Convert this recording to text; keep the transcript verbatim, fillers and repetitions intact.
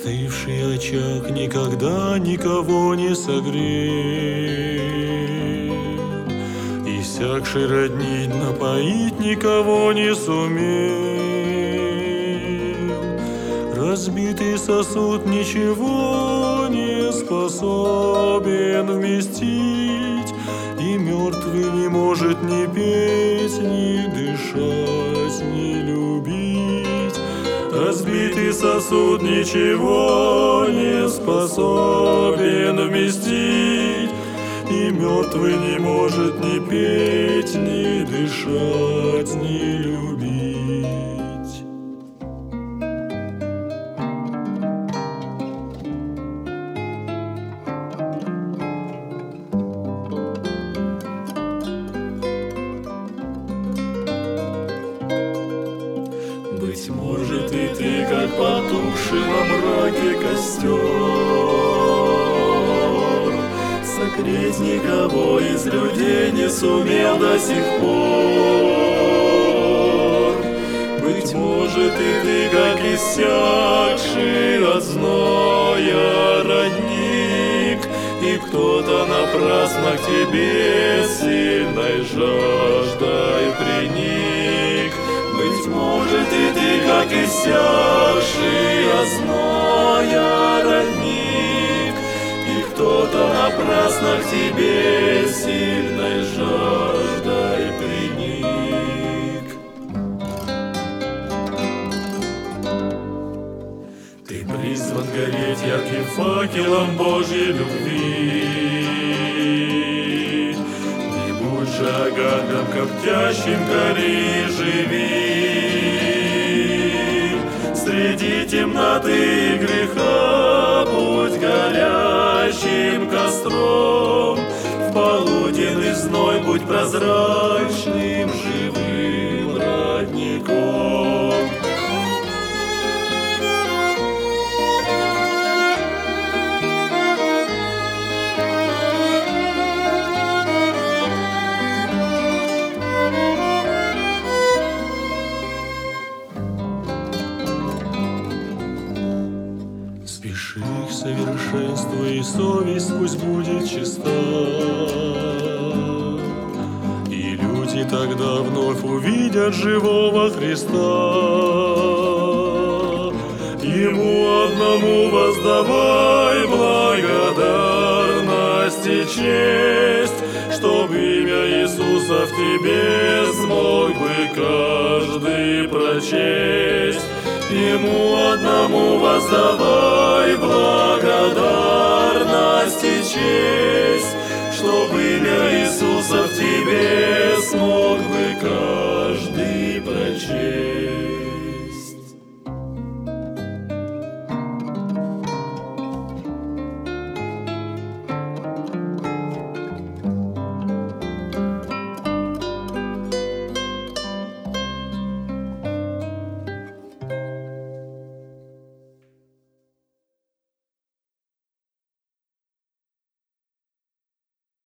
Остывший очаг никогда никого не согрел, иссякший роднить напоить никого не сумел. Разбитый сосуд ничего не способен вместить, и мертвый не может ни петь, ни дышать, ни любить. Разбитый сосуд ничего не способен вместить, и мертвый не может ни петь, ни дышать, ни любить. Быть может, и ты, как потухший во мраке костер, согреть никого из людей не сумел до сих пор. Быть может, и ты, как иссякший от зноя родник, и кто-то напрасно к тебе сильной жаждой приник. Быть может, и ты, как иссякший от зноя родник, и кто-то напрасно к тебе сильной жаждой приник. Ты призван гореть ярким факелом Божьей любви. Не будь же огарком коптящим, гори, живи. Среди темноты и греха будь горящим костром, в полуденный зной будь прозрачным, живым родником. Спеши к совершенству, и совесть пусть будет чиста, и люди тогда вновь увидят живого Христа. Ему одному воздавай благодарность и честь, чтоб имя Иисуса в тебе смог бы каждый прочесть. Ему одному воздавай